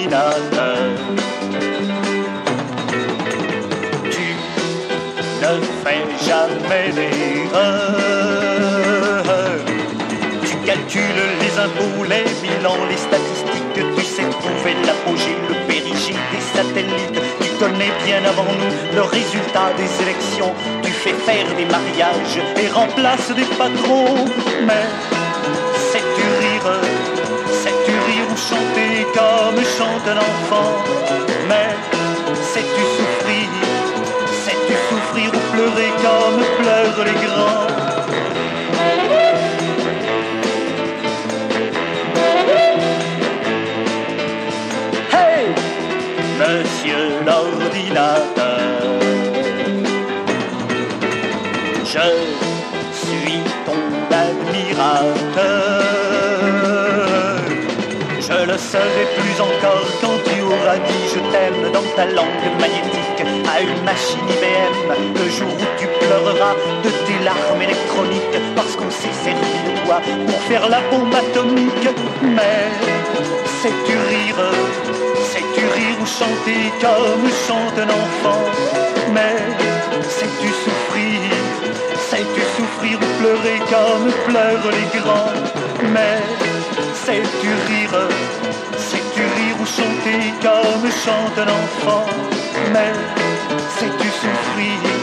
l'ordinateur. Tu ne fais jamais d'erreur. Tu calcules les impôts, les bilans, les statistiques. Tu sais trouver l'apogée, le périgée des satellites. Tu connais bien avant nous le résultat des élections. Tu fais faire des mariages et remplaces des patrons. Mais sais-tu rire? Sais-tu rire ou chanter comme chante un enfant? Mais sais-tu souffrir? Sais-tu souffrir ou pleurer comme pleurent les grands? Hey, monsieur l'ordinateur, je suis ton admirateur. Je le serai plus encore quand tu auras dit je t'aime dans ta langue magnétique à une machine IBM. Le jour où tu pleureras de tes larmes électroniques parce qu'on s'est servi de toi pour faire la bombe atomique. Mais sais-tu rire? Sais-tu rire ou chanter comme chante un enfant? Mais sais-tu souffrir? Sais-tu souffrir ou pleurer comme pleurent les grands? Mais sais-tu rire? Sais-tu rire ou chanter comme chante un enfant? Mais sais-tu souffrir?